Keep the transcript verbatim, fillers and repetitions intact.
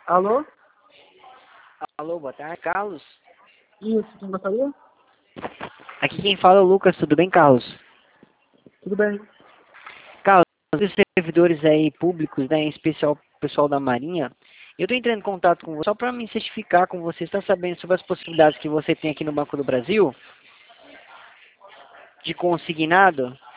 Alô? Alô, boa tarde, Carlos. Isso, quem gostaria? Aqui quem fala é o Lucas, tudo bem, Carlos? Tudo bem. Carlos, os servidores aí públicos, né, em especial o pessoal da Marinha, eu estou entrando em contato com você só para me certificar com você, está sabendo sobre as possibilidades que você tem aqui no Banco do Brasil de consignado?